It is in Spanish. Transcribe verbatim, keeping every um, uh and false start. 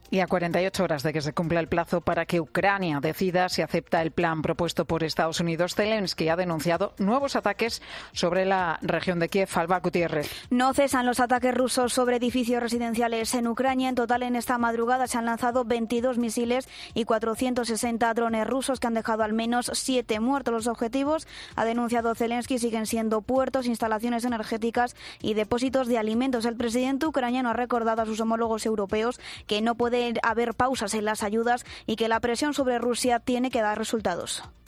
Y a cuarenta y ocho horas de que se cumpla el plazo para que Ucrania decida si acepta el plan propuesto por Estados Unidos, Zelensky ha denunciado nuevos ataques sobre la región de Kiev. Alba Gutiérrez. No cesan los ataques rusos sobre edificios residenciales en Ucrania. En total, en esta madrugada se han lanzado veintidós misiles y cuatrocientos sesenta drones rusos que han dejado al menos siete muertos. Los objetivos, ha denunciado Zelensky, siguen siendo puertos, instalaciones energéticas y depósitos de alimentos. El presidente ucraniano ha recordado a sus homólogos europeos que no puede haber pausas en las ayudas y que la presión sobre Rusia tiene que dar resultados.